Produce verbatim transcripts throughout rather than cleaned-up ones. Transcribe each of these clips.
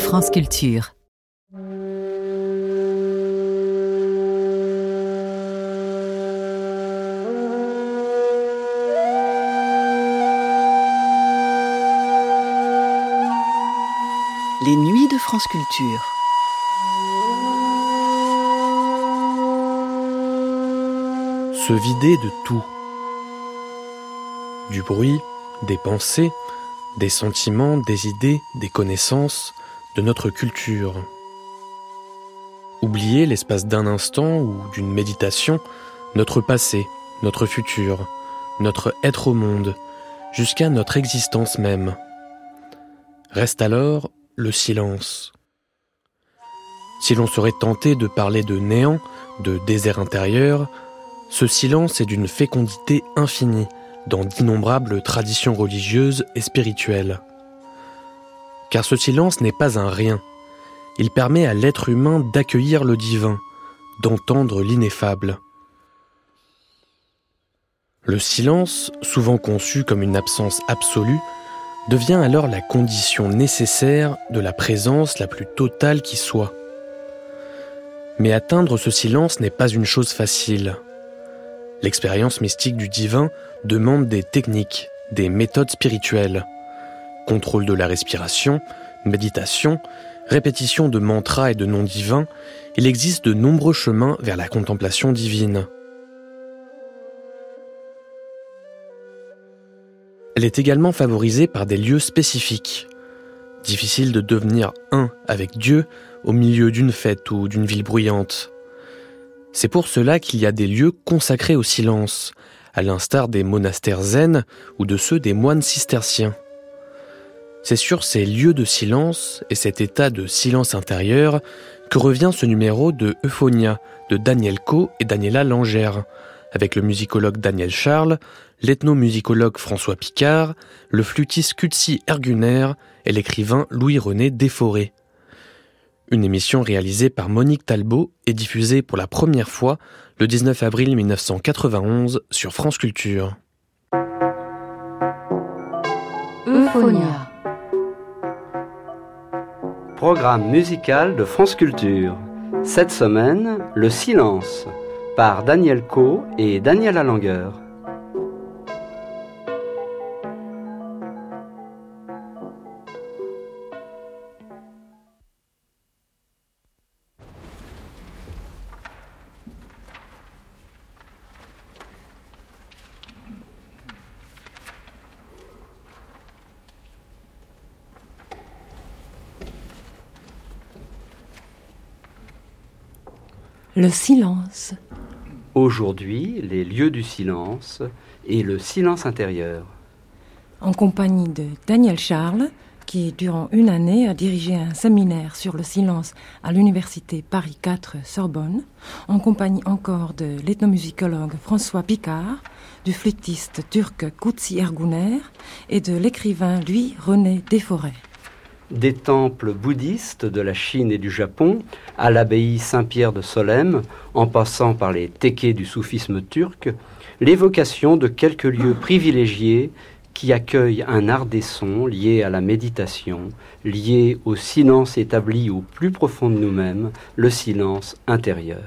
France Culture. Les nuits de France Culture. Se vider de tout. Du bruit, des pensées, des sentiments, des idées, des connaissances, de notre culture. Oublier l'espace d'un instant ou d'une méditation, notre passé, notre futur, notre être au monde, jusqu'à notre existence même. Reste alors le silence. Si l'on serait tenté de parler de néant, de désert intérieur, ce silence est d'une fécondité infinie dans d'innombrables traditions religieuses et spirituelles. Car ce silence n'est pas un rien. Il permet à l'être humain d'accueillir le divin, d'entendre l'ineffable. Le silence, souvent conçu comme une absence absolue, devient alors la condition nécessaire de la présence la plus totale qui soit. Mais atteindre ce silence n'est pas une chose facile. L'expérience mystique du divin demande des techniques, des méthodes spirituelles. Contrôle de la respiration, méditation, répétition de mantras et de noms divins, il existe de nombreux chemins vers la contemplation divine. Elle est également favorisée par des lieux spécifiques. Difficile de devenir un avec Dieu au milieu d'une fête ou d'une ville bruyante. C'est pour cela qu'il y a des lieux consacrés au silence, à l'instar des monastères zen ou de ceux des moines cisterciens. C'est sur ces lieux de silence et cet état de silence intérieur que revient ce numéro de Euphonia de Daniel Coe et Daniela Langer, avec le musicologue Daniel Charles, l'ethnomusicologue François Picard, le flûtiste Kutsi Erguner et l'écrivain Louis-René Desforêts. Une émission réalisée par Monique Talbot et diffusée pour la première fois le dix-neuf avril mille neuf cent quatre-vingt-onze sur France Culture. Euphonia. Programme musical de France Culture. Cette semaine, Le Silence, par Daniel Coe et Daniela Langer. Le silence. Aujourd'hui, les lieux du silence et le silence intérieur. En compagnie de Daniel Charles, qui durant une année a dirigé un séminaire sur le silence à l'université Paris quatre Sorbonne, en compagnie encore de l'ethnomusicologue François Picard, du flûtiste turc Kutsi Erguner et de l'écrivain Louis-René Desforêts. Des temples bouddhistes de la Chine et du Japon à l'abbaye Saint-Pierre de Solesmes, en passant par les tekkés du soufisme turc, l'évocation de quelques lieux privilégiés qui accueillent un art des sons lié à la méditation, lié au silence établi au plus profond de nous-mêmes, le silence intérieur.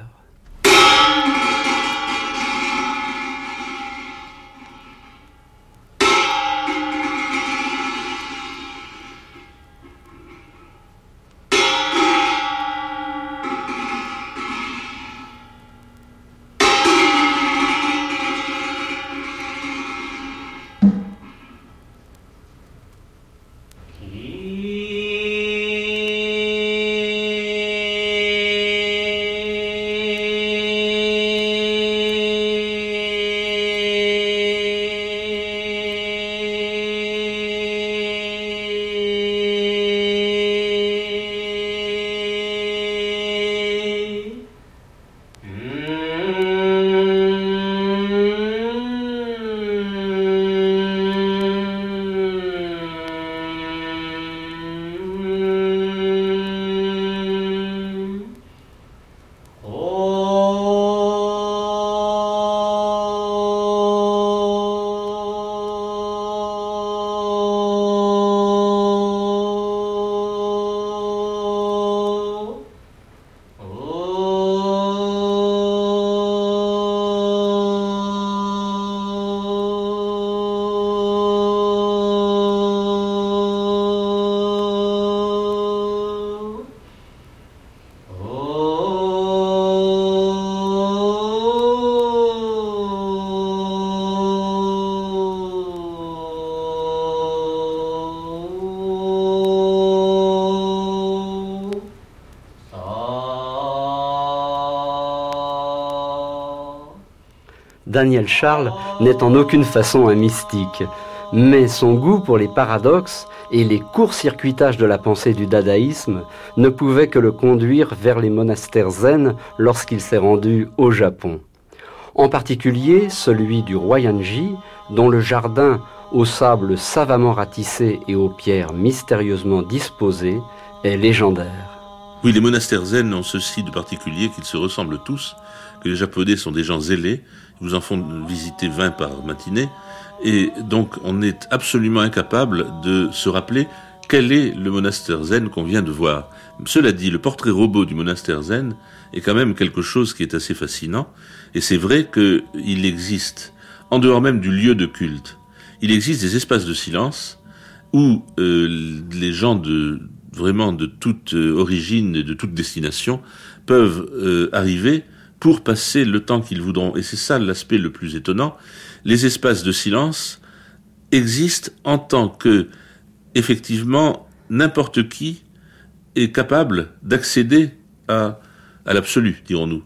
Daniel Charles n'est en aucune façon un mystique, mais son goût pour les paradoxes et les court-circuitages de la pensée du dadaïsme ne pouvaient que le conduire vers les monastères zen lorsqu'il s'est rendu au Japon. En particulier celui du Ryoanji, dont le jardin, aux sables savamment ratissés et aux pierres mystérieusement disposées, est légendaire. Oui, les monastères zen ont ceci de particulier qu'ils se ressemblent tous, que les Japonais sont des gens zélés, ils vous en font visiter vingt par matinée, et donc on est absolument incapable de se rappeler quel est le monastère zen qu'on vient de voir. Cela dit, le portrait robot du monastère zen est quand même quelque chose qui est assez fascinant, et c'est vrai qu'il existe, en dehors même du lieu de culte, il existe des espaces de silence où euh, les gens de vraiment de toute euh, origine et de toute destination peuvent euh, arriver pour passer le temps qu'ils voudront. Et c'est ça l'aspect le plus étonnant. Les espaces de silence existent en tant que, effectivement, n'importe qui est capable d'accéder à, à l'absolu, dirons-nous.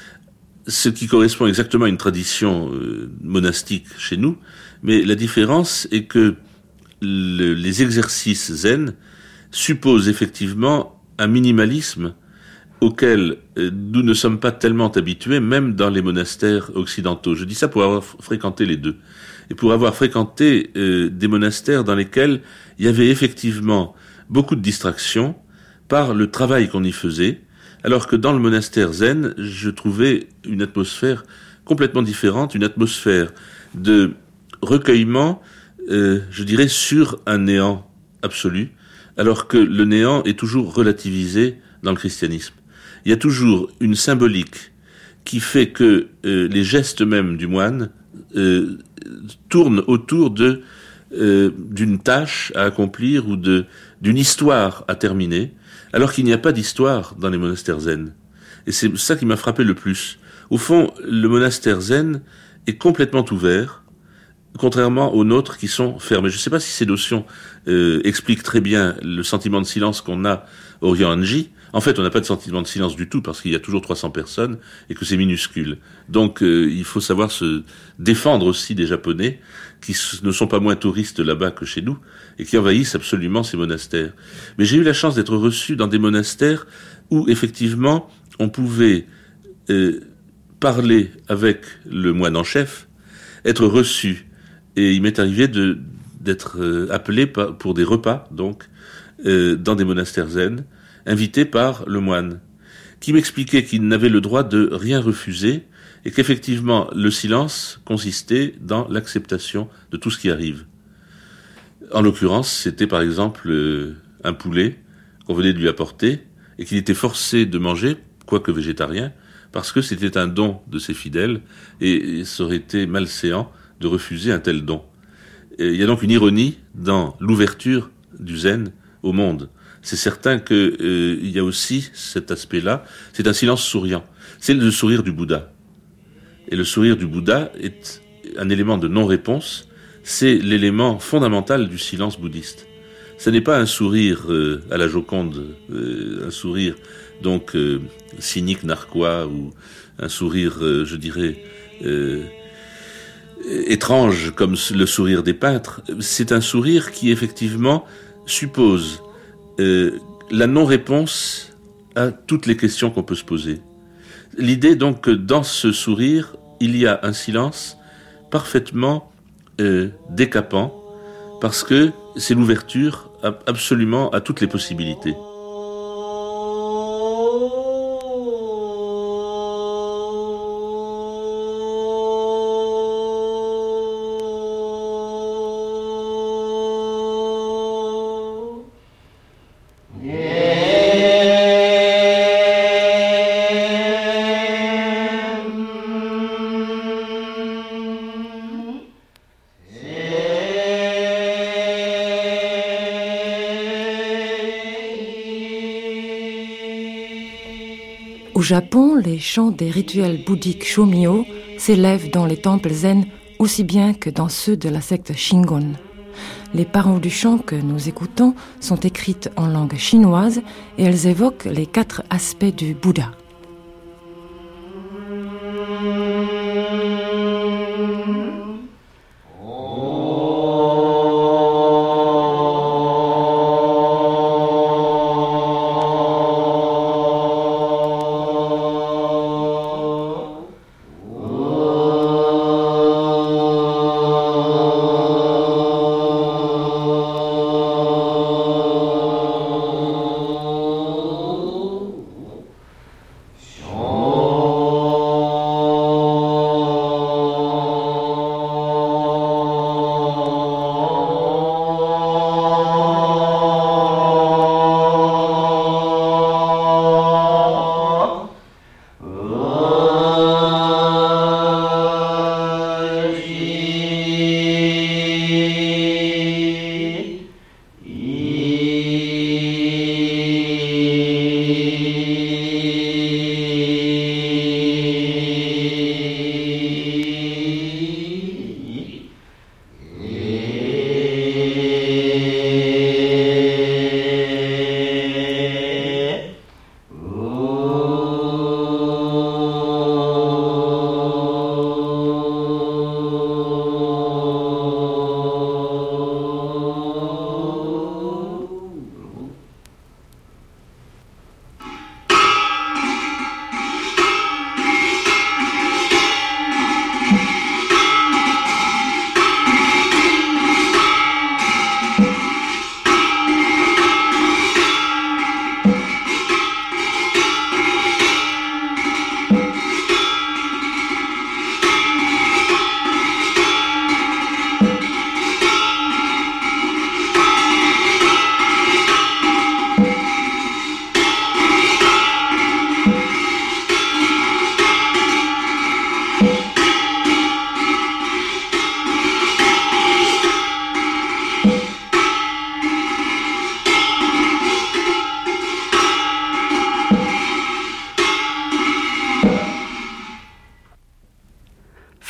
Ce qui correspond exactement à une tradition euh, monastique chez nous, mais la différence est que le, les exercices zen supposent effectivement un minimalisme auquel euh, nous ne sommes pas tellement habitués, même dans les monastères occidentaux. Je dis ça pour avoir fréquenté les deux, et pour avoir fréquenté euh, des monastères dans lesquels il y avait effectivement beaucoup de distractions par le travail qu'on y faisait, alors que dans le monastère zen, je trouvais une atmosphère complètement différente, une atmosphère de recueillement, euh, je dirais, sur un néant absolu, alors que le néant est toujours relativisé dans le christianisme. Il y a toujours une symbolique qui fait que euh, les gestes même du moine euh, tournent autour de euh, d'une tâche à accomplir ou de d'une histoire à terminer, alors qu'il n'y a pas d'histoire dans les monastères zen. Et c'est ça qui m'a frappé le plus. Au fond, le monastère zen est complètement ouvert, contrairement aux nôtres qui sont fermés. Je ne sais pas si ces notions euh, expliquent très bien le sentiment de silence qu'on a au Ryoanji. En fait, on n'a pas de sentiment de silence du tout parce qu'il y a toujours trois cents personnes et que c'est minuscule. Donc, euh, il faut savoir se défendre aussi des Japonais qui ne sont pas moins touristes là-bas que chez nous et qui envahissent absolument ces monastères. Mais j'ai eu la chance d'être reçu dans des monastères où, effectivement, on pouvait euh, parler avec le moine en chef, être reçu. Et il m'est arrivé de, d'être euh, appelé par, pour des repas, donc, euh, dans des monastères zen, invité par le moine, qui m'expliquait qu'il n'avait le droit de rien refuser et qu'effectivement le silence consistait dans l'acceptation de tout ce qui arrive. En l'occurrence, c'était par exemple euh, un poulet qu'on venait de lui apporter et qu'il était forcé de manger, quoique végétarien, parce que c'était un don de ses fidèles et, et ça aurait été malséant de refuser un tel don. Et il y a donc une ironie dans l'ouverture du zen au monde. C'est certain qu'il euh, y a aussi cet aspect-là. C'est un silence souriant. C'est le sourire du Bouddha. Et le sourire du Bouddha est un élément de non-réponse. C'est l'élément fondamental du silence bouddhiste. Ce n'est pas un sourire euh, à la Joconde, euh, un sourire donc euh, cynique, narquois, ou un sourire, euh, je dirais, euh, étrange comme le sourire des peintres. C'est un sourire qui effectivement suppose Euh, la non-réponse à toutes les questions qu'on peut se poser. L'idée donc que dans ce sourire, il y a un silence parfaitement euh, décapant, parce que c'est l'ouverture à, absolument à toutes les possibilités. Au Japon, les chants des rituels bouddhiques Shomyo s'élèvent dans les temples zen aussi bien que dans ceux de la secte Shingon. Les paroles du chant que nous écoutons sont écrites en langue chinoise et elles évoquent les quatre aspects du Bouddha.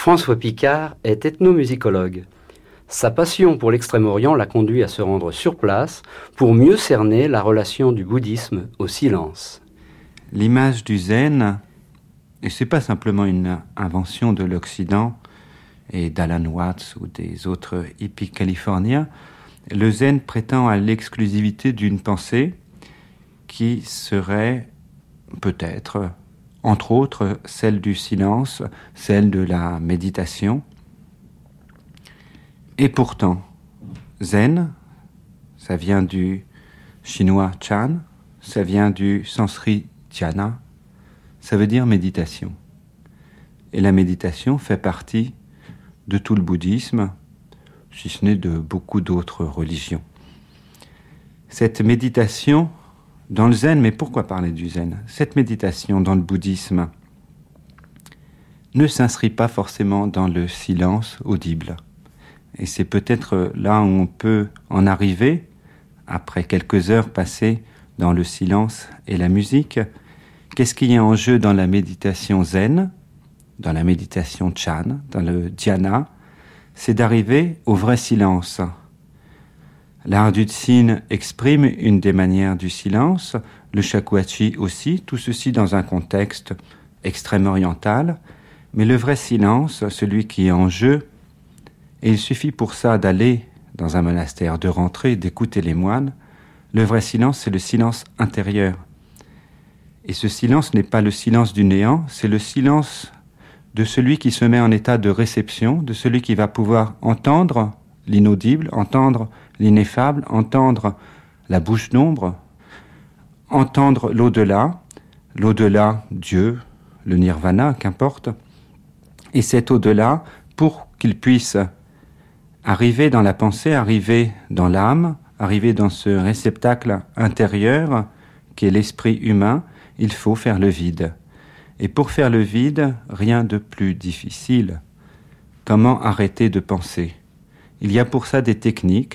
François Picard est ethnomusicologue. Sa passion pour l'Extrême-Orient l'a conduit à se rendre sur place pour mieux cerner la relation du bouddhisme au silence. L'image du zen, et ce n'est pas simplement une invention de l'Occident et d'Alan Watts ou des autres hippies californiens, le zen prétend à l'exclusivité d'une pensée qui serait peut-être, entre autres, celle du silence, celle de la méditation. Et pourtant, zen, ça vient du chinois chan, ça vient du sanskrit dhyana, ça veut dire méditation. Et la méditation fait partie de tout le bouddhisme, si ce n'est de beaucoup d'autres religions. Cette méditation dans le zen, mais pourquoi parler du zen ? Cette méditation dans le bouddhisme ne s'inscrit pas forcément dans le silence audible. Et c'est peut-être là où on peut en arriver, après quelques heures passées dans le silence et la musique. Qu'est-ce qu'il y a en jeu dans la méditation zen, dans la méditation chan, dans le dhyana ? C'est d'arriver au vrai silence. L'art du Tsin exprime une des manières du silence, le shakuhachi aussi, tout ceci dans un contexte extrême oriental. Mais le vrai silence, celui qui est en jeu, et il suffit pour ça d'aller dans un monastère, de rentrer, d'écouter les moines. Le vrai silence, c'est le silence intérieur. Et ce silence n'est pas le silence du néant, c'est le silence de celui qui se met en état de réception, de celui qui va pouvoir entendre l'inaudible, entendre l'ineffable, entendre la bouche d'ombre, entendre l'au-delà, l'au-delà, Dieu, le nirvana, qu'importe. Et cet au-delà, pour qu'il puisse arriver dans la pensée, arriver dans l'âme, arriver dans ce réceptacle intérieur qui est l'esprit humain, il faut faire le vide. Et pour faire le vide, rien de plus difficile. Comment arrêter de penser ? Il y a pour ça des techniques.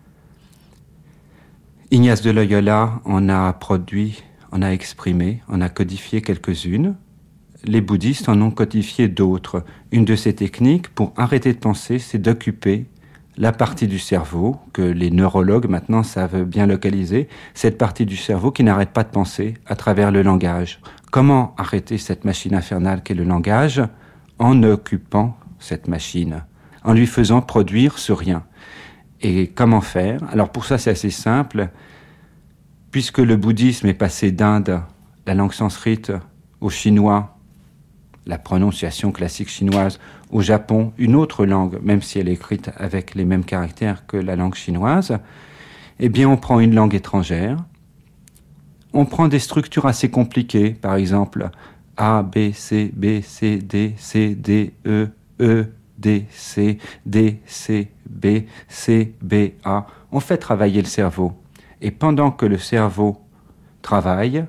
Ignace de Loyola en a produit, en a exprimé, en a codifié quelques-unes. Les bouddhistes en ont codifié d'autres. Une de ces techniques, pour arrêter de penser, c'est d'occuper la partie du cerveau, que les neurologues maintenant savent bien localiser, cette partie du cerveau qui n'arrête pas de penser à travers le langage. Comment arrêter cette machine infernale qu'est le langage ? En occupant cette machine, en lui faisant produire ce rien. Et comment faire ? Alors pour ça c'est assez simple, puisque le bouddhisme est passé d'Inde, la langue sanskrite, au chinois, la prononciation classique chinoise, au Japon, une autre langue, même si elle est écrite avec les mêmes caractères que la langue chinoise, eh bien on prend une langue étrangère, on prend des structures assez compliquées, par exemple A, B, C, B, C, D, C, D, E, E, D, C, D, C, B, C, B, A. On fait travailler le cerveau. Et pendant que le cerveau travaille,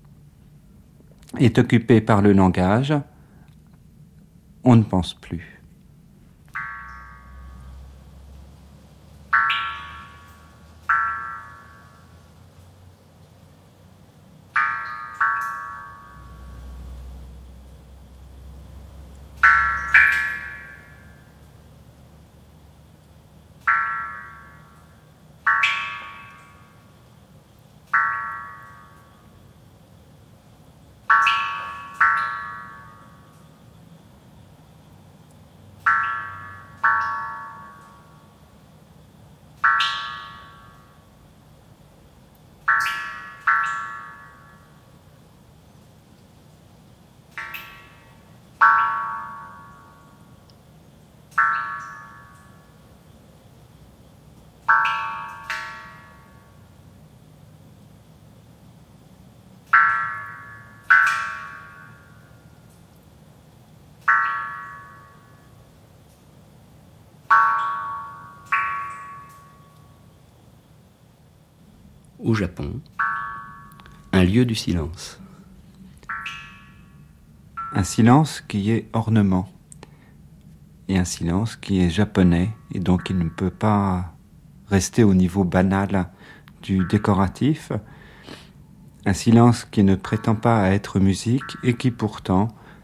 est occupé par le langage, on ne pense plus. Au Japon, un lieu du silence. Un silence qui est ornement, et un silence qui est japonais, et donc il ne peut pas rester au niveau banal du décoratif. Un silence qui ne prétend pas à être musique, et qui pourtant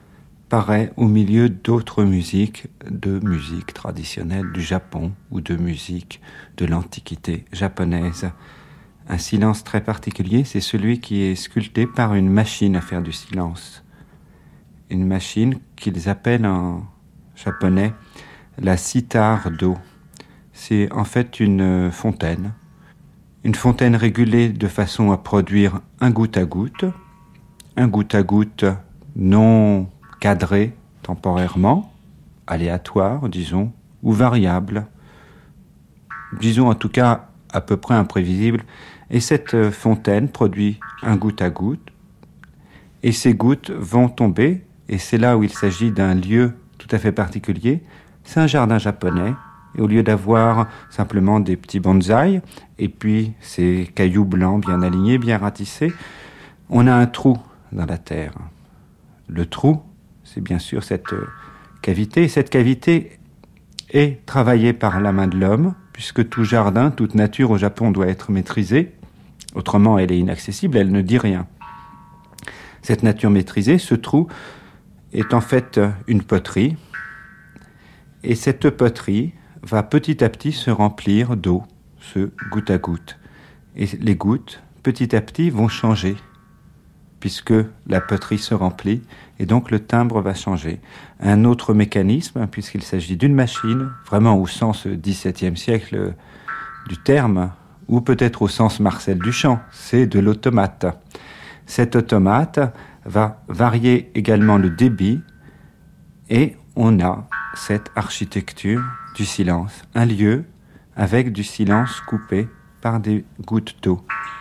paraît au milieu d'autres musiques, de musique traditionnelle du Japon ou de musique de l'Antiquité japonaise. Un silence très particulier, c'est celui qui est sculpté par une machine à faire du silence. Une machine qu'ils appellent en japonais la sitar do. C'est en fait une fontaine. Une fontaine régulée de façon à produire un goutte à goutte, un goutte à goutte non cadré temporairement, aléatoire, disons, ou variable, disons en tout cas à peu près imprévisible. Et cette fontaine produit un goutte à goutte, et ces gouttes vont tomber, et c'est là où il s'agit d'un lieu tout à fait particulier. C'est un jardin japonais, et au lieu d'avoir simplement des petits bonsaïs, et puis ces cailloux blancs bien alignés, bien ratissés, on a un trou dans la terre. Le trou, c'est bien sûr cette cavité, et cette cavité est travaillée par la main de l'homme, puisque tout jardin, toute nature au Japon doit être maîtrisée, autrement elle est inaccessible, elle ne dit rien. Cette nature maîtrisée, ce trou, est en fait une poterie, et cette poterie va petit à petit se remplir d'eau, ce goutte à goutte. Et les gouttes, petit à petit, vont changer, puisque la poterie se remplit, et donc le timbre va changer. Un autre mécanisme, puisqu'il s'agit d'une machine, vraiment au sens dix-septième siècle du terme, ou peut-être au sens Marcel Duchamp, c'est de l'automate. Cet automate va varier également le débit, et on a cette architecture du silence, un lieu avec du silence coupé par des gouttes d'eau.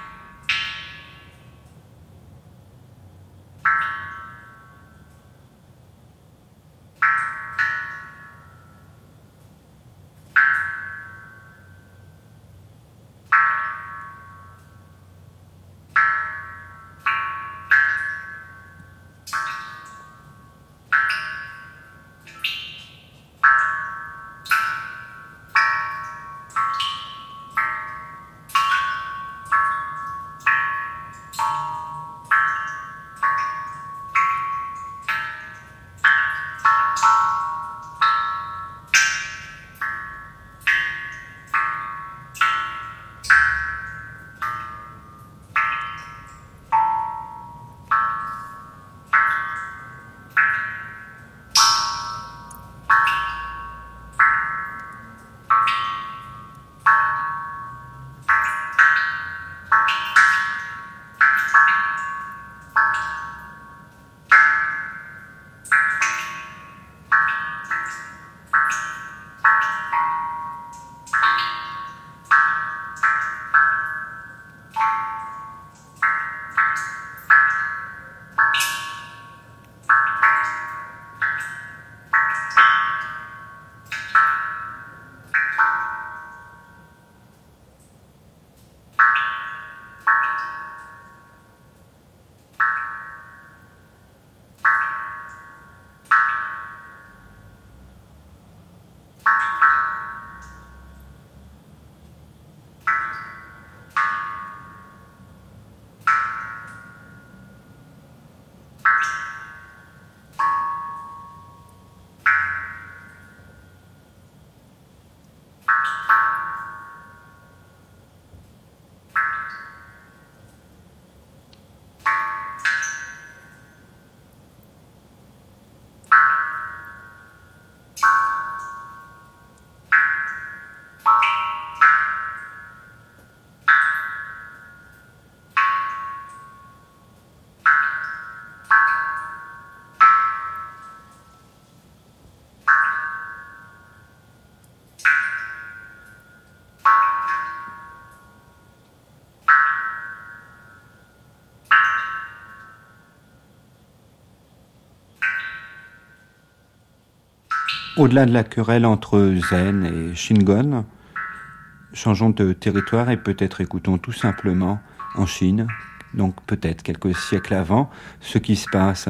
Au-delà de la querelle entre Zen et Shingon, changeons de territoire et peut-être écoutons tout simplement en Chine, donc peut-être quelques siècles avant, ce qui se passe.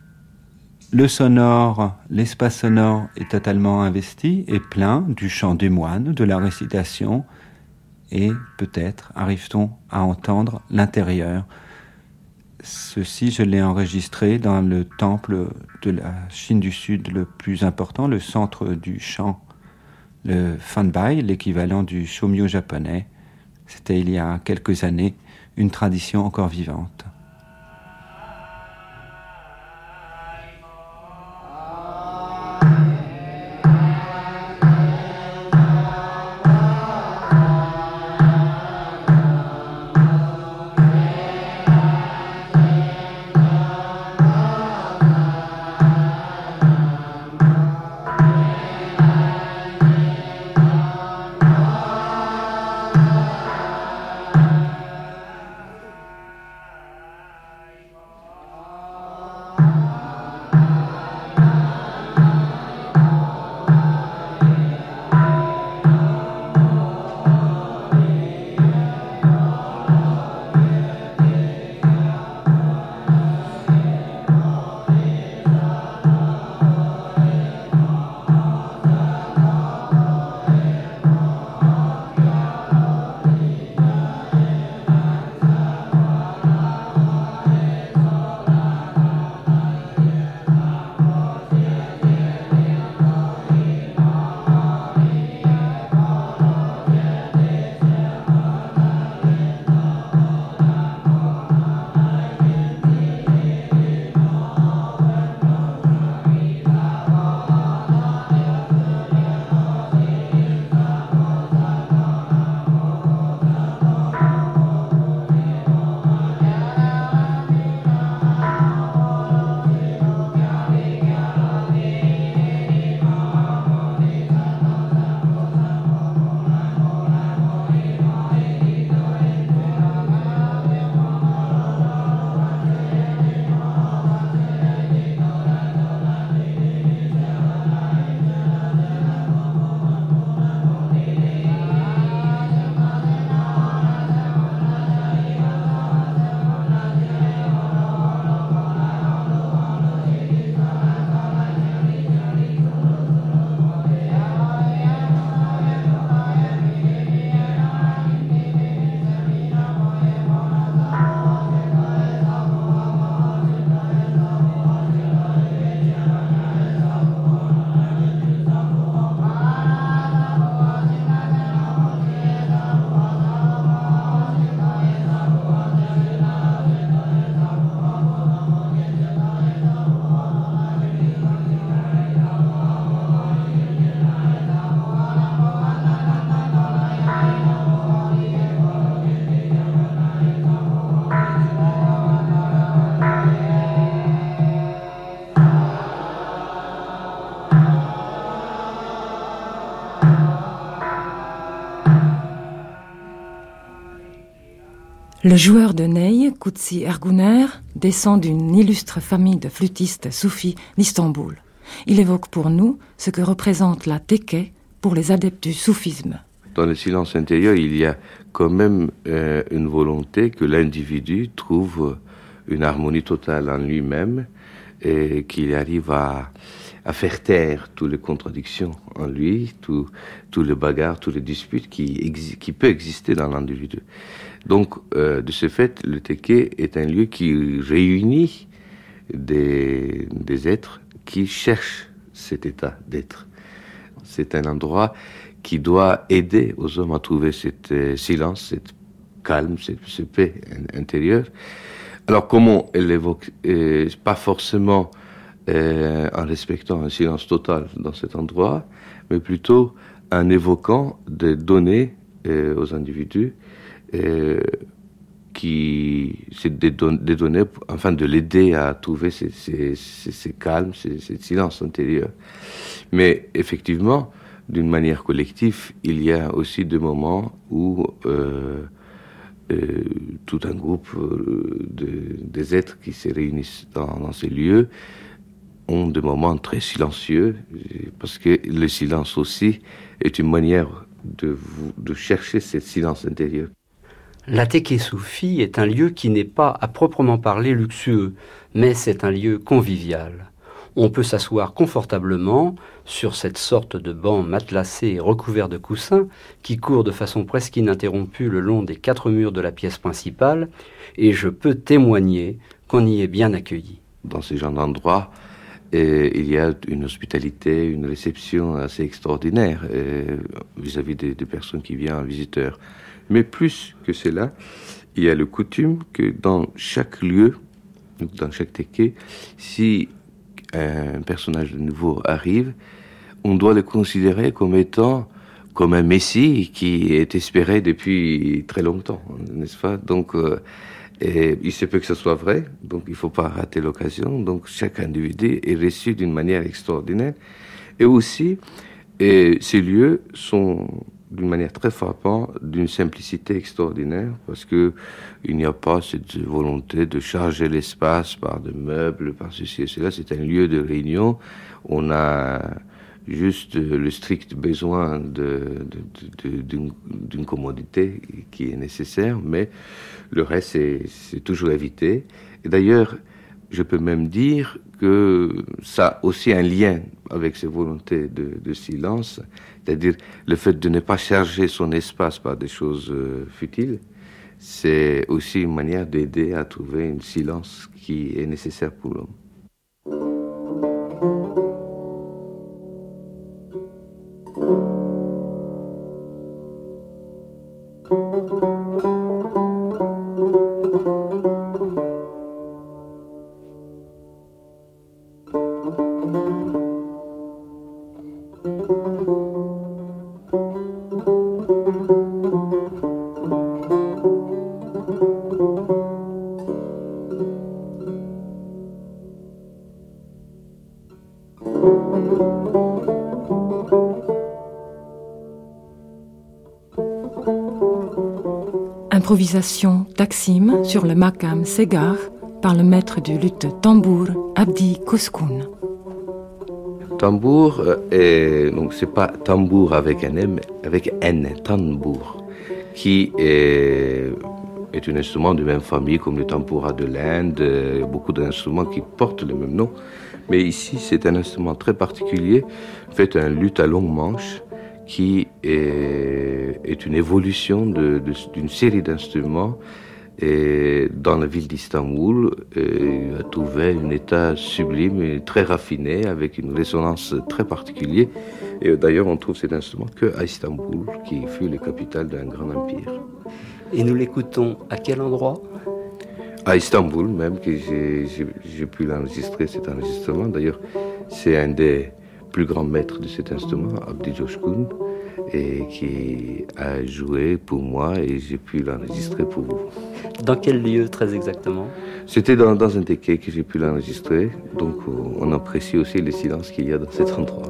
Le sonore, l'espace sonore est totalement investi et plein du chant des moines, de la récitation, et peut-être arrive-t-on à entendre l'intérieur. ceci, je l'ai enregistré dans le temple de la Chine du Sud le plus important, le centre du chant, le Fanbai, l'équivalent du shomyo japonais. C'était il y a quelques années une tradition encore vivante. Le joueur de ney, Kutsi Erguner, descend d'une illustre famille de flûtistes soufis d'Istanbul. Il évoque pour nous ce que représente la teke pour les adeptes du soufisme. Dans le silence intérieur, il y a quand même euh, une volonté que l'individu trouve une harmonie totale en lui-même et qu'il arrive à, à faire taire toutes les contradictions en lui, tous tout les bagarres, toutes les disputes qui, exi- qui peuvent exister dans l'individu. Donc, euh, de ce fait, le teke est un lieu qui réunit des, des êtres qui cherchent cet état d'être. C'est un endroit qui doit aider aux hommes à trouver cet euh, silence, cette calme, cette, cette paix intérieure. Alors, comment elle l'évoque euh, pas forcément euh, en respectant un silence total dans cet endroit, mais plutôt en évoquant des données euh, aux individus euh, qui, c'est des, don- des données afin de l'aider à trouver ces, ces, ces, ces calmes, ces, ces silences intérieurs. Mais effectivement, d'une manière collective, il y a aussi des moments où euh, euh, tout un groupe euh, de, des êtres qui se réunissent dans, dans ces lieux ont des moments très silencieux, parce que le silence aussi est une manière de, de chercher ce silence intérieur. La teke soufie est un lieu qui n'est pas à proprement parler luxueux, mais c'est un lieu convivial. On peut s'asseoir confortablement sur cette sorte de banc matelassé et recouvert de coussins qui court de façon presque ininterrompue le long des quatre murs de la pièce principale, et je peux témoigner qu'on y est bien accueilli. Dans ce genre d'endroit, et il y a une hospitalité, une réception assez extraordinaire euh, vis-à-vis des, des personnes qui viennent en visiteur. Mais plus que cela, il y a le coutume que dans chaque lieu, dans chaque teké, si un personnage de nouveau arrive, on doit le considérer comme étant comme un messie qui est espéré depuis très longtemps, n'est-ce pas? Donc, euh, et il se peut que ce soit vrai, donc il ne faut pas rater l'occasion. Donc chaque individu est reçu d'une manière extraordinaire. Et aussi, et ces lieux sont d'une manière très frappante, d'une simplicité extraordinaire, parce que il n'y a pas cette volonté de charger l'espace par des meubles, par ceci et cela. C'est un lieu de réunion. On a juste le strict besoin de, de, de, d'une, d'une commodité qui est nécessaire, mais le reste, c'est, c'est toujours évité. Et d'ailleurs, je peux même dire que ça a aussi un lien avec ces volontés de, de silence, c'est-à-dire le fait de ne pas charger son espace par des choses euh, futiles, c'est aussi une manière d'aider à trouver un silence qui est nécessaire pour l'homme. Improvisation Taksim sur le makam Segar par le maître du luth tambour Abdi Koskoun. Tambour, euh, donc c'est pas tambour avec un M, avec N, tambour, qui est, est un instrument de même famille comme le tambura de l'Inde, euh, beaucoup d'instruments qui portent le même nom. Mais ici, c'est un instrument très particulier, fait un luth à longue manche, qui est, est une évolution de, de, d'une série d'instruments. Et dans la ville d'Istanbul, il a trouvé un état sublime et très raffiné, avec une résonance très particulière. Et d'ailleurs, on trouve cet instrument qu'à Istanbul, qui fut la capitale d'un grand empire. Et nous l'écoutons à quel endroit ? À Istanbul même, que j'ai, j'ai, j'ai pu l'enregistrer, cet enregistrement. D'ailleurs, c'est un des plus grands maîtres de cet instrument, Abdi Coşkun, et qui a joué pour moi et j'ai pu l'enregistrer pour vous. Dans quel lieu très exactement ? C'était dans, dans un teké que j'ai pu l'enregistrer, donc on apprécie aussi le silence qu'il y a dans cet endroit.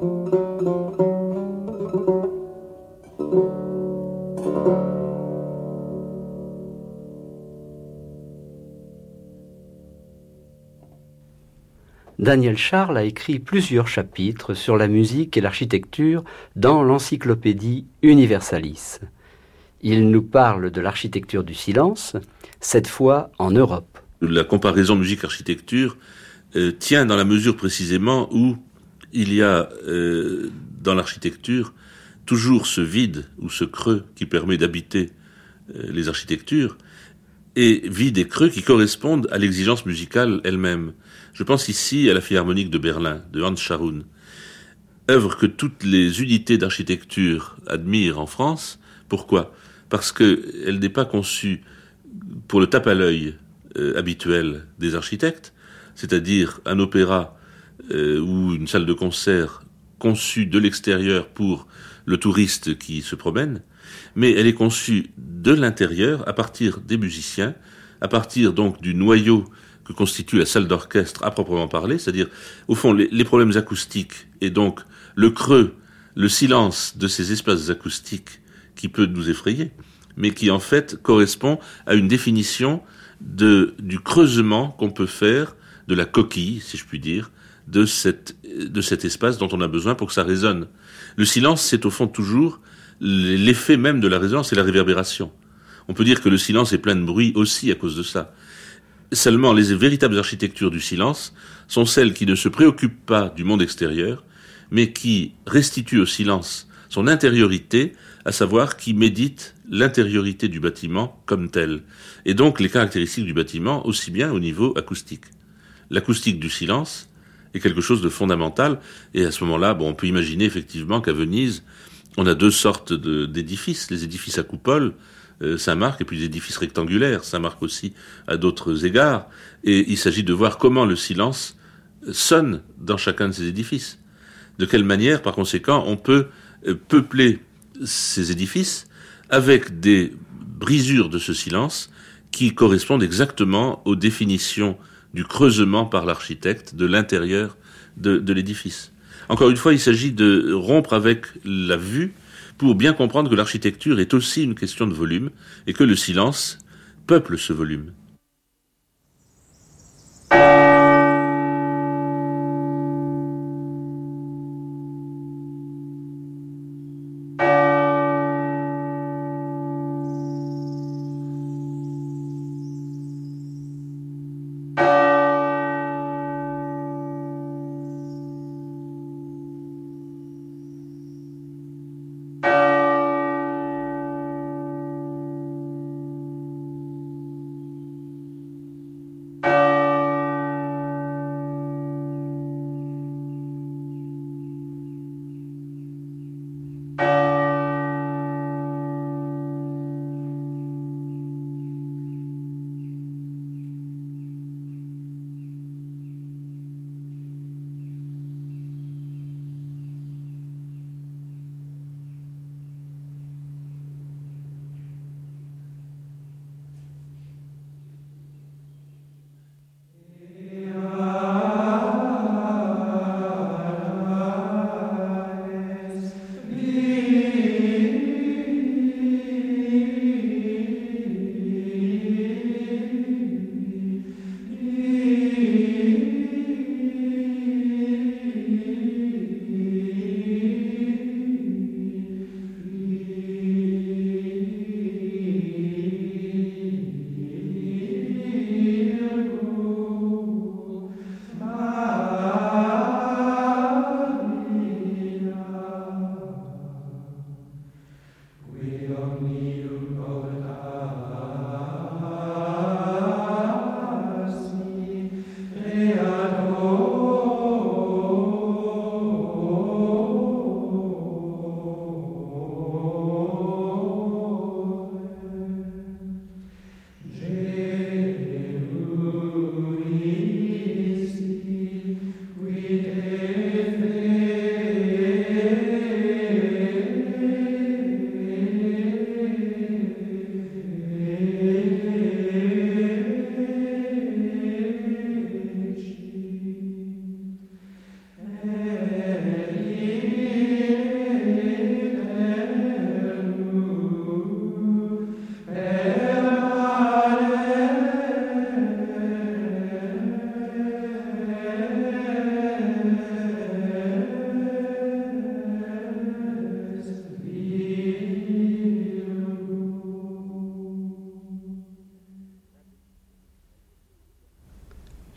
Daniel Charles a écrit plusieurs chapitres sur la musique et l'architecture dans l'encyclopédie Universalis. Il nous parle de l'architecture du silence, cette fois en Europe. La comparaison musique-architecture euh, tient dans la mesure précisément où il y a euh, dans l'architecture toujours ce vide ou ce creux qui permet d'habiter euh, les architectures, et vide et creux qui correspondent à l'exigence musicale elle-même. Je pense ici à la Philharmonique de Berlin, de Hans Scharoun, œuvre que toutes les unités d'architecture admirent en France. Pourquoi ? Parce qu'elle n'est pas conçue pour le tape à l'œil euh, habituel des architectes, c'est-à-dire un opéra euh, ou une salle de concert conçue de l'extérieur pour le touriste qui se promène, mais elle est conçue de l'intérieur à partir des musiciens, à partir donc du noyau que constitue la salle d'orchestre à proprement parler, c'est-à-dire, au fond, les, les problèmes acoustiques et donc le creux, le silence de ces espaces acoustiques qui peut nous effrayer, mais qui en fait correspond à une définition de, du creusement qu'on peut faire de la coquille, si je puis dire, de, cette, de cet espace dont on a besoin pour que ça résonne. Le silence, c'est au fond toujours l'effet même de la résonance et la réverbération. On peut dire que le silence est plein de bruit aussi à cause de ça. Seulement, les véritables architectures du silence sont celles qui ne se préoccupent pas du monde extérieur, mais qui restituent au silence son intériorité, à savoir qui médite l'intériorité du bâtiment comme tel, et donc les caractéristiques du bâtiment aussi bien au niveau acoustique. L'acoustique du silence est quelque chose de fondamental, et à ce moment-là, bon, on peut imaginer effectivement qu'à Venise, on a deux sortes de, d'édifices, les édifices à coupole, euh, Saint-Marc, et puis les édifices rectangulaires, Saint-Marc aussi à d'autres égards, et il s'agit de voir comment le silence sonne dans chacun de ces édifices. De quelle manière, par conséquent, on peut euh, peupler ces édifices avec des brisures de ce silence qui correspondent exactement aux définitions du creusement par l'architecte de l'intérieur de, de l'édifice. Encore une fois, il s'agit de rompre avec la vue pour bien comprendre que l'architecture est aussi une question de volume et que le silence peuple ce volume.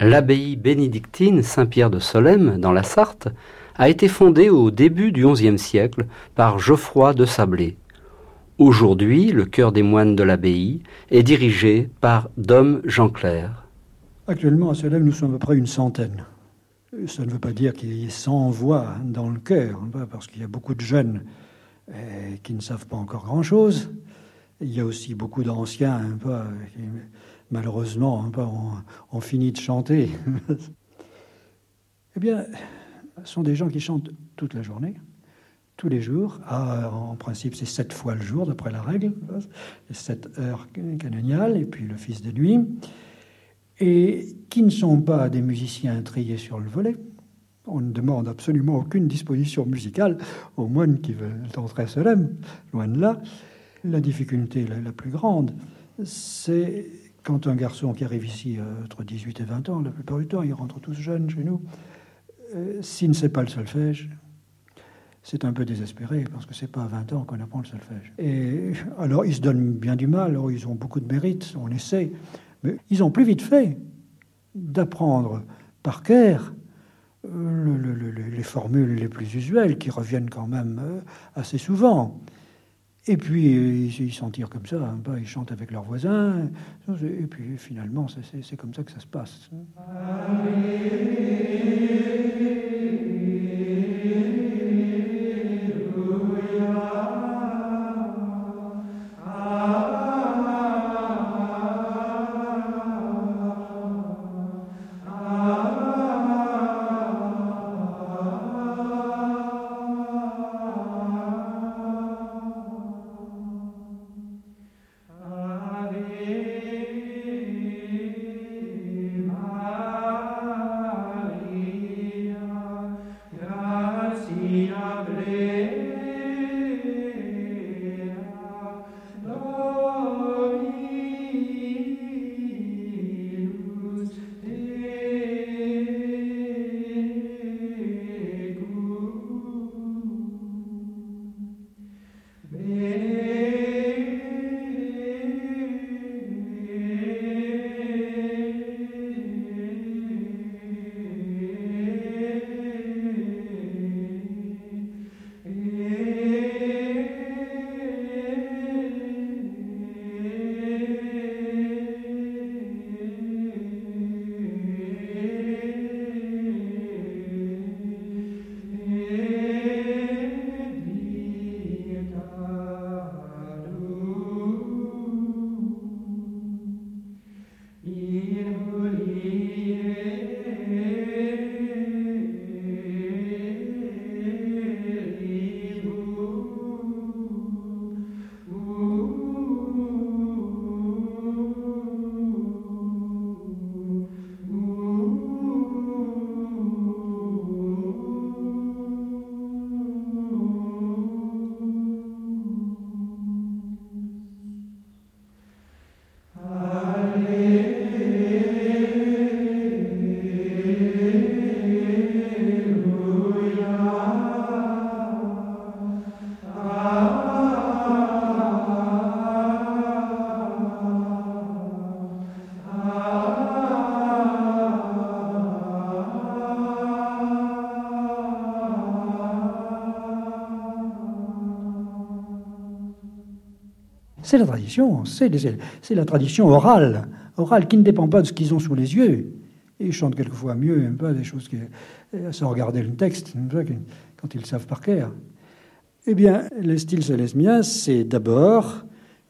L'abbaye bénédictine Saint-Pierre de Solesmes, dans la Sarthe, a été fondée au début du onzième siècle par Geoffroy de Sablé. Aujourd'hui, le chœur des moines de l'abbaye est dirigé par Dom Jeanclair. Actuellement, à Solesmes, nous sommes à peu près une centaine. Ça ne veut pas dire qu'il y ait cent voix dans le chœur, parce qu'il y a beaucoup de jeunes qui ne savent pas encore grand-chose. Il y a aussi beaucoup d'anciens, un peu, qui, malheureusement, un peu, ont, ont fini de chanter. Eh bien, ce sont des gens qui chantent toute la journée, tous les jours. Ah, en principe, c'est sept fois le jour, d'après la règle, les sept heures canoniales, et puis le fils de nuit, et qui ne sont pas des musiciens triés sur le volet. On ne demande absolument aucune disposition musicale aux moines qui veulent entrer à Solesmes, loin de là. La difficulté la, la plus grande, c'est quand un garçon qui arrive ici euh, entre dix-huit et vingt ans, la plupart du temps, ils rentrent tous jeunes chez nous, euh, s'il ne sait pas le solfège, c'est un peu désespéré, parce que c'est pas à vingt ans qu'on apprend le solfège. Et alors, ils se donnent bien du mal, alors ils ont beaucoup de mérite, on essaie, mais ils ont plus vite fait d'apprendre par cœur Le, le, le, les formules les plus usuelles qui reviennent quand même euh, assez souvent. Et puis, ils, ils s'en tirent comme ça, hein, ils chantent avec leurs voisins, et puis finalement, c'est, c'est, c'est comme ça que ça se passe. C'est la tradition, c'est, c'est la tradition orale, orale qui ne dépend pas de ce qu'ils ont sous les yeux. Et ils chantent quelquefois mieux, même pas des choses qui, sans regarder le texte, quand ils savent par cœur. Eh bien, le style solesmien, c'est d'abord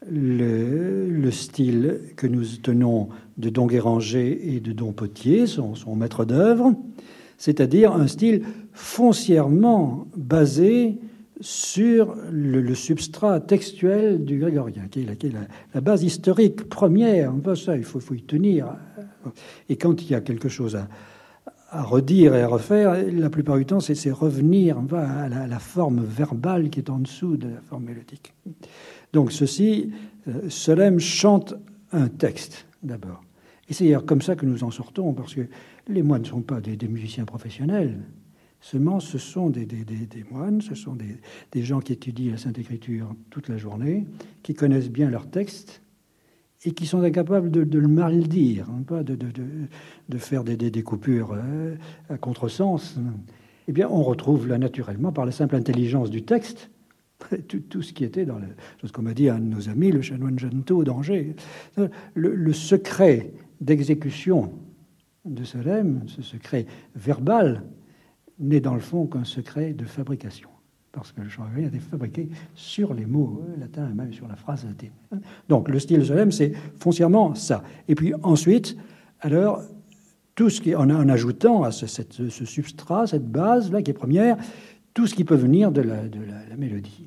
le, le style que nous tenons de Don Guéranger et de Don Potier, son, son maître d'œuvre, c'est-à-dire un style foncièrement basé sur le, le substrat textuel du grégorien, qui est la, qui est la, la base historique première. Ça, il faut, faut y tenir. Et quand il y a quelque chose à, à redire et à refaire, la plupart du temps, c'est, c'est revenir à la, à la forme verbale qui est en dessous de la forme mélodique. Donc ceci, euh, Solesmes chante un texte, d'abord. Et c'est d'ailleurs comme ça que nous en sortons, parce que les moines ne sont pas des, des musiciens professionnels. Seulement, ce sont des, des, des, des moines, ce sont des, des gens qui étudient la Sainte Écriture toute la journée, qui connaissent bien leur texte et qui sont incapables de, de le mal dire, hein, pas de, de, de, de faire des, des, des coupures euh, à contresens, eh bien, on retrouve là naturellement, par la simple intelligence du texte, tout, tout ce qui était dans le, ce qu'on m'a dit un de nos amis, le chanoine Gento d'Angers. Le, le secret d'exécution de Solesmes, ce secret verbal, n'est dans le fond qu'un secret de fabrication. Parce que le chant grégorien a été fabriqué sur les mots latins et même sur la phrase latine. Donc le style de Solesmes, c'est foncièrement ça. Et puis ensuite, alors, tout ce qui, en, en ajoutant à ce, cette, ce substrat, cette base-là qui est première, tout ce qui peut venir de la, de la, la mélodie.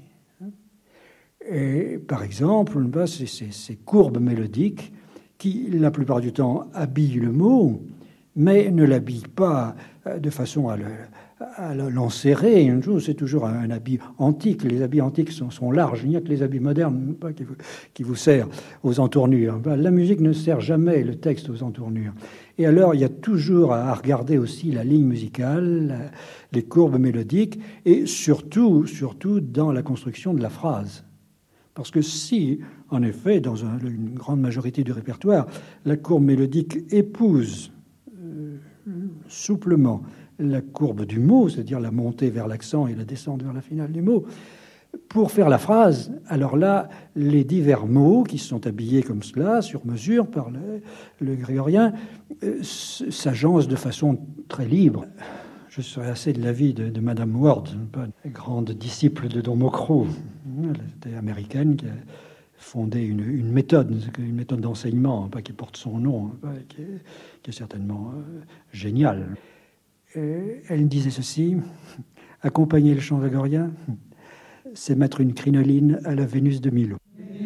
Et par exemple, c'est ces, ces courbes mélodiques qui, la plupart du temps, habillent le mot, mais ne l'habillent pas de façon à le... à l'enserrer. C'est toujours un habit antique. Les habits antiques sont, sont larges. Il n'y a que les habits modernes pas, qui, vous, qui vous servent aux entournures. La musique ne sert jamais le texte aux entournures. Et alors, il y a toujours à regarder aussi la ligne musicale, la, les courbes mélodiques, et surtout, surtout dans la construction de la phrase. Parce que si, en effet, dans un, une grande majorité du répertoire, la courbe mélodique épouse euh, souplement la courbe du mot, c'est-à-dire la montée vers l'accent et la descente vers la finale du mot, pour faire la phrase, alors là, les divers mots qui sont habillés comme cela, sur mesure, par le, le grégorien, euh, s'agencent de façon très libre. Je serais assez de l'avis de, de Madame Ward, une grande disciple de Don Mocro, elle était américaine, qui a fondé une, une méthode, une méthode d'enseignement, pas qui porte son nom, pas, qui, est, qui est certainement euh, géniale. Et elle disait ceci: accompagner le chant grégorien, c'est mettre une crinoline à la Vénus de Milo.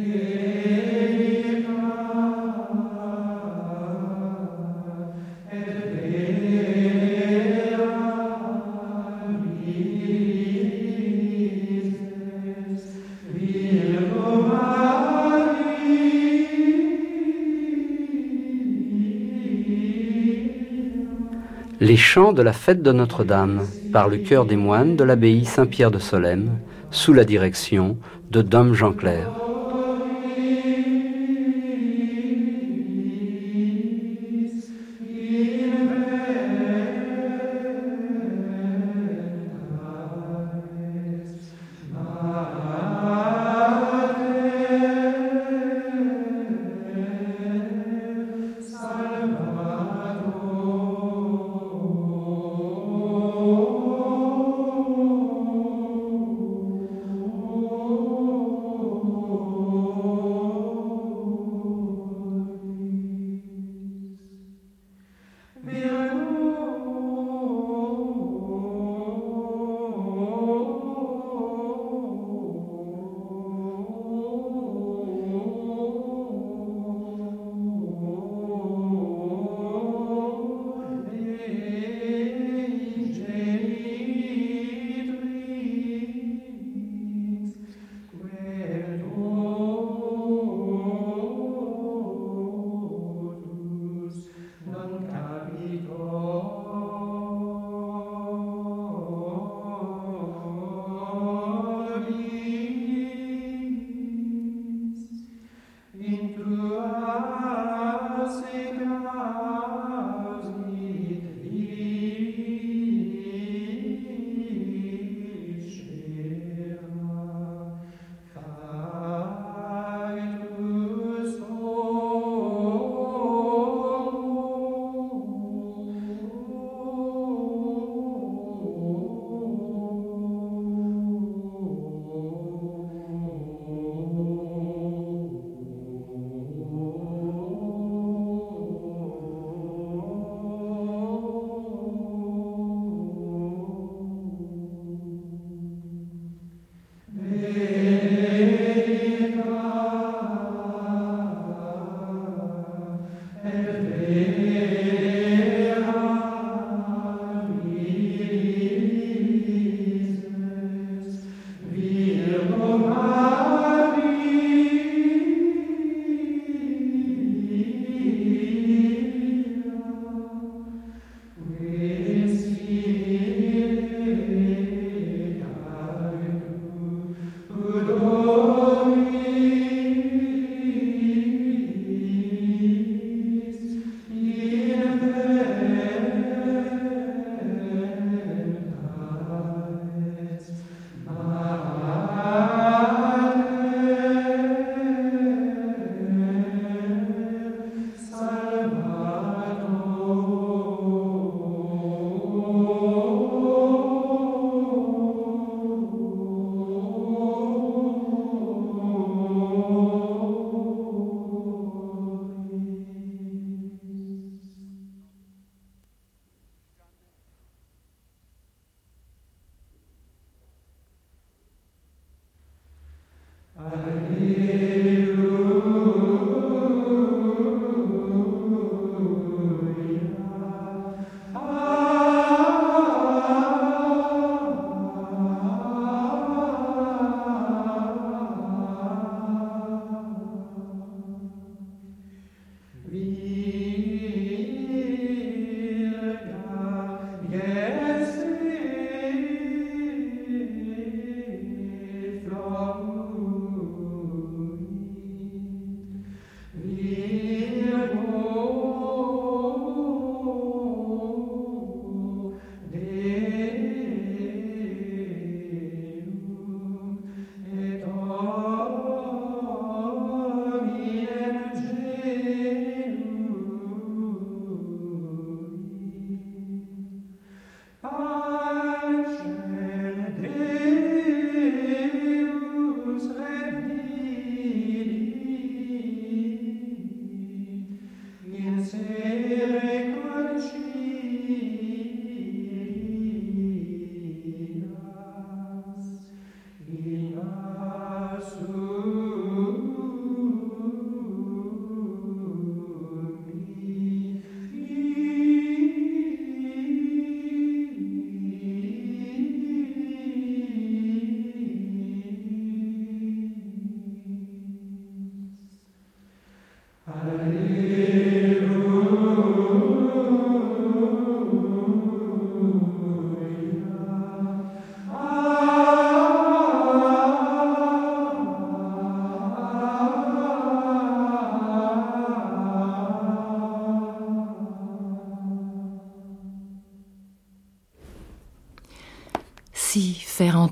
Les chants de la fête de Notre-Dame, par le chœur des moines de l'abbaye Saint-Pierre de Solesmes, sous la direction de Dom Jean Clair.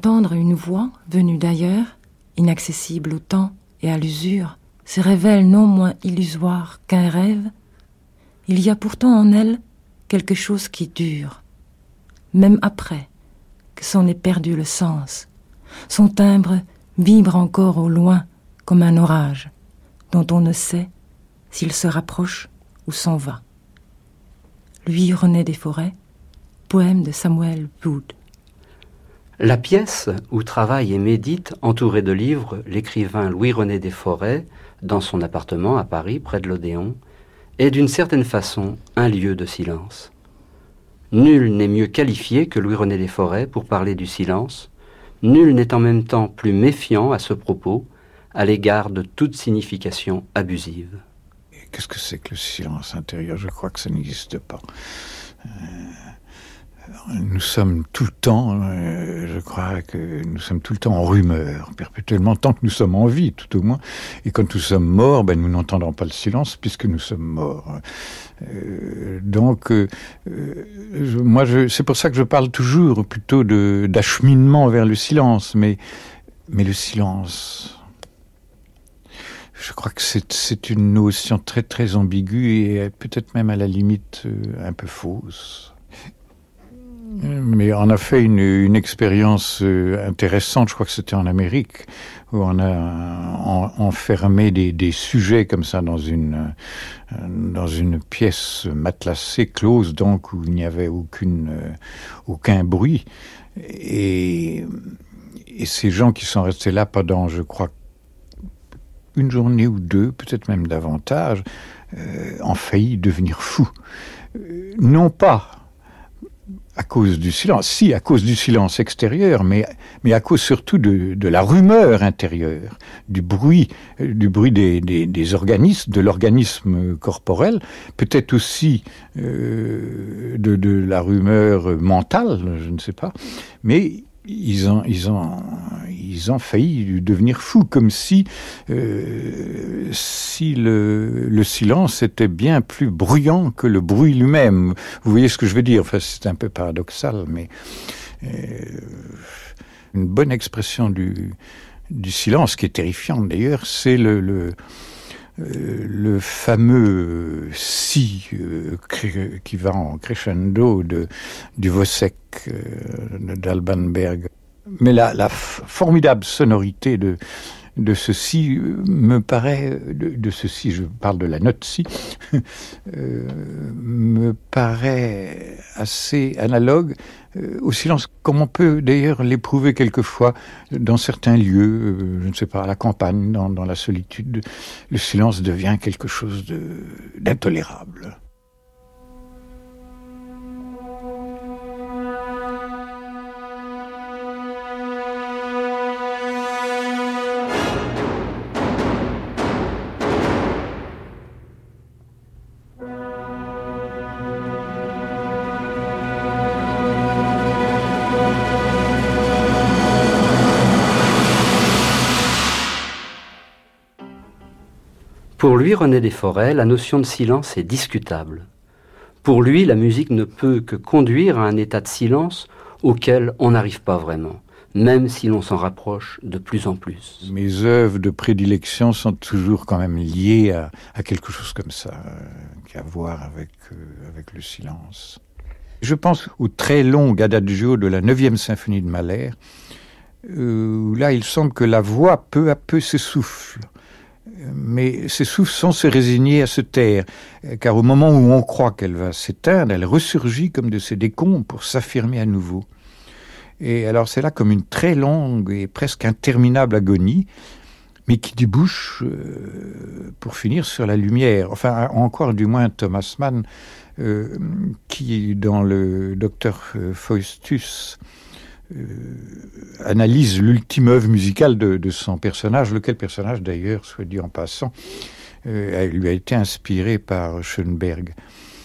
entendre une voix venue d'ailleurs, inaccessible au temps et à l'usure, se révèle non moins illusoire qu'un rêve, il y a pourtant en elle quelque chose qui dure, même après que s'en ait perdu le sens. Son timbre vibre encore au loin comme un orage, dont on ne sait s'il se rapproche ou s'en va. Louis René Desforêts, poème de Samuel Wood. La pièce où travaille et médite, entouré de livres, l'écrivain Louis René Desforêts, dans son appartement à Paris, près de l'Odéon, est d'une certaine façon un lieu de silence. Nul n'est mieux qualifié que Louis René Desforêts pour parler du silence. Nul n'est en même temps plus méfiant à ce propos, à l'égard de toute signification abusive. Qu'est-ce que c'est que le silence intérieur ? Je crois que ça n'existe pas. Euh, nous sommes tout le temps, euh, je crois que nous sommes tout le temps en rumeur, perpétuellement, tant que nous sommes en vie, tout au moins. Et quand nous sommes morts, ben, nous n'entendons pas le silence puisque nous sommes morts. Euh, donc, euh, je, moi, je, c'est pour ça que je parle toujours plutôt de, d'acheminement vers le silence. Mais, mais le silence, je crois que c'est, c'est une notion très, très ambiguë et peut-être même à la limite euh, un peu fausse. Mais on a fait une, une expérience euh, intéressante, je crois que c'était en Amérique, où on a en, enfermé des, des sujets comme ça dans une, euh, dans une pièce matelassée, close, donc où il n'y avait aucune, euh, aucun bruit. Et, et ces gens qui sont restés là pendant, je crois, une journée ou deux, peut-être même davantage, euh, ont failli devenir fous. Euh, non pas à cause du silence, si, à cause du silence extérieur, mais, mais à cause surtout de, de la rumeur intérieure, du bruit, du bruit des, des, des organismes, de l'organisme corporel, peut-être aussi euh, de, de la rumeur mentale, je ne sais pas, mais ils ont, ils ont, ils ont failli devenir fous, comme si, euh, si le, le silence était bien plus bruyant que le bruit lui-même. Vous voyez ce que je veux dire ? Enfin, c'est un peu paradoxal, mais euh, une bonne expression du, du silence, qui est terrifiante d'ailleurs, c'est le, le Euh, le fameux si euh, cré- qui va en crescendo de, du Wozzeck, euh, d'Alban Berg. Mais la, la f- formidable sonorité de, de ce si me paraît, de, de ce si, je parle de la note si, euh, me paraît assez analogue euh, au silence, comme on peut d'ailleurs l'éprouver quelquefois dans certains lieux, euh, je ne sais pas, à la campagne, dans, dans la solitude. Le silence devient quelque chose de, d'intolérable. Pour lui, René Desforêts, la notion de silence est discutable. Pour lui, la musique ne peut que conduire à un état de silence auquel on n'arrive pas vraiment, même si l'on s'en rapproche de plus en plus. Mes œuvres de prédilection sont toujours quand même liées à, à quelque chose comme ça, euh, qui a à voir avec, euh, avec le silence. Je pense au très long adagio de la neuvième symphonie de Mahler, euh, où là il semble que la voix peu à peu s'essouffle. Mais ces souffles sont se résigner à se taire, car au moment où on croit qu'elle va s'éteindre, elle ressurgit comme de ses décombres pour s'affirmer à nouveau. Et alors c'est là comme une très longue et presque interminable agonie, mais qui débouche euh, pour finir sur la lumière. Enfin, encore du moins Thomas Mann, euh, qui dans le Docteur Faustus Euh, analyse l'ultime œuvre musicale de, de son personnage, lequel personnage d'ailleurs, soit dit en passant, euh, lui a été inspiré par Schoenberg.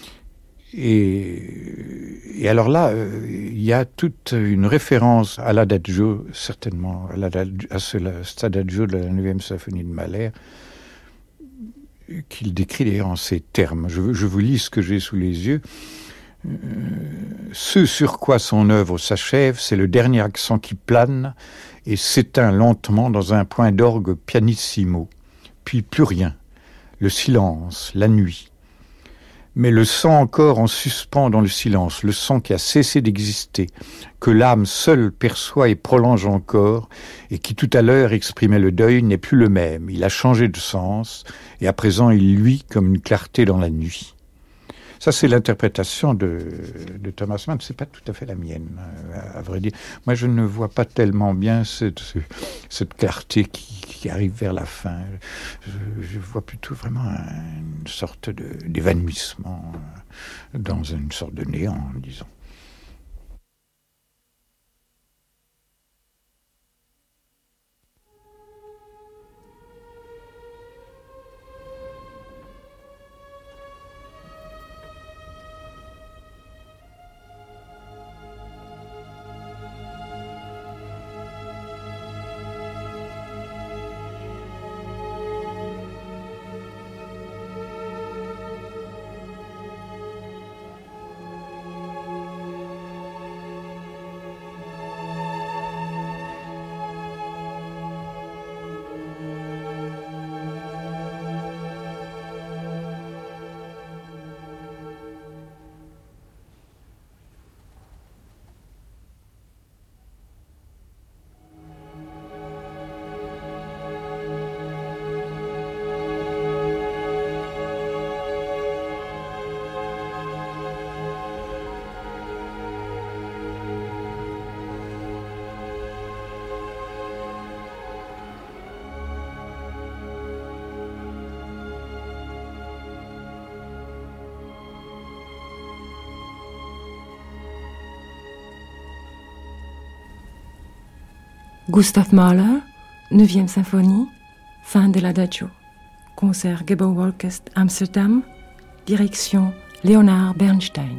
Et, et alors là, euh, il y a toute une référence à l'adagio, certainement, à, l'adagio, à ce, cet adagio de la neuvième symphonie de Mahler, qu'il décrit d'ailleurs en ces termes. Je, je vous lis ce que j'ai sous les yeux. Ce sur quoi son œuvre s'achève, c'est le dernier accent qui plane et s'éteint lentement dans un point d'orgue pianissimo. Puis plus rien, le silence, la nuit. Mais le sang encore en suspens dans le silence, le sang qui a cessé d'exister, que l'âme seule perçoit et prolonge encore, et qui tout à l'heure exprimait le deuil, n'est plus le même. Il a changé de sens, et à présent il luit comme une clarté dans la nuit. Ça, c'est l'interprétation de, de Thomas Mann. C'est pas tout à fait la mienne, à, à vrai dire. Moi, je ne vois pas tellement bien cette, cette clarté qui, qui arrive vers la fin. Je, je vois plutôt vraiment une sorte de, d'évanouissement dans une sorte de néant, disons. Gustav Mahler, neuvième symphonie, fin de l'Adagio. Concert Gebouworkest Amsterdam, direction Leonard Bernstein.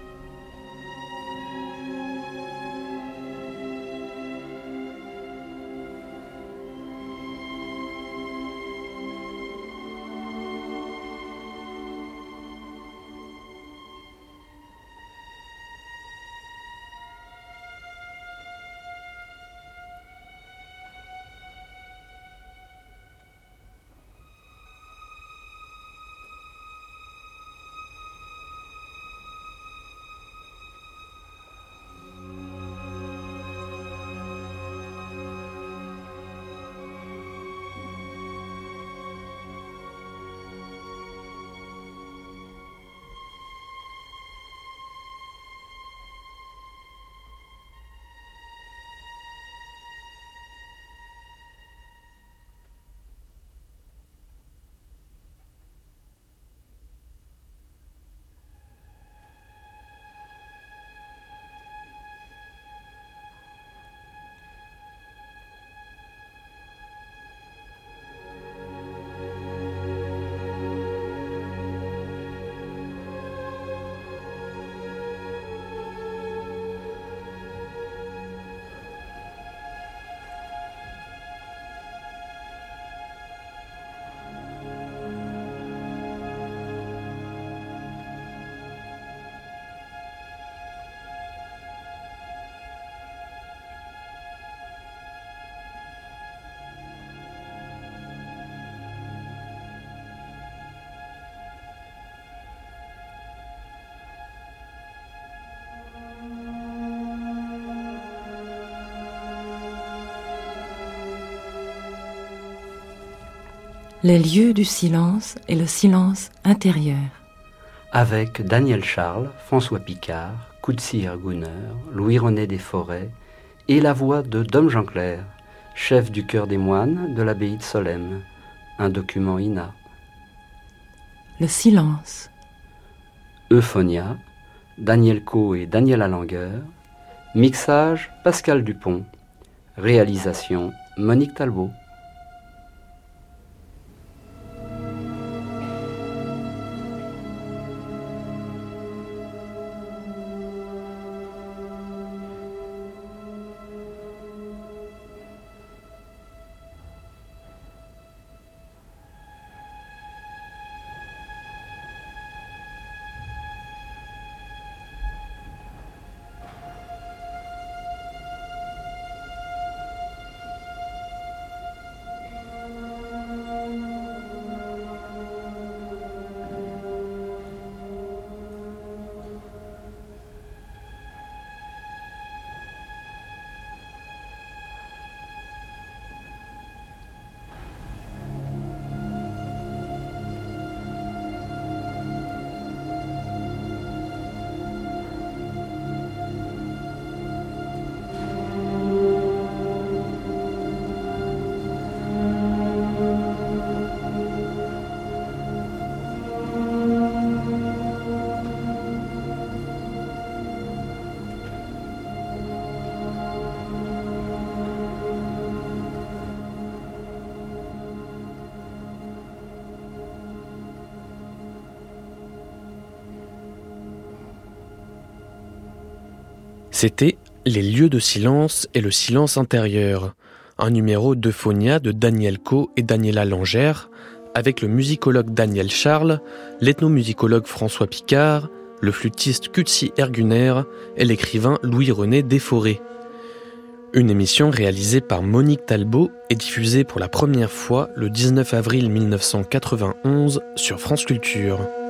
Les lieux du silence et le silence intérieur. Avec Daniel Charles, François Picard, Coetzee Gunner, Louis-René Desforêts et la voix de Dom Jeanclair, chef du chœur des moines de l'abbaye de Solesmes, un document I N A. Le silence. Euphonia, Daniel Coe et Daniel Allenguer. Mixage, Pascal Dupont. Réalisation, Monique Talbot. C'était Les lieux de silence et le silence intérieur, un numéro d'Euphonia de Daniel Caux et Daniela Langère, avec le musicologue Daniel Charles, l'ethnomusicologue François Picard, le flûtiste Kutsi Erguner et l'écrivain Louis-René Desforêts. Une émission réalisée par Monique Talbot et diffusée pour la première fois le dix-neuf avril mille neuf cent quatre-vingt-onze sur France Culture.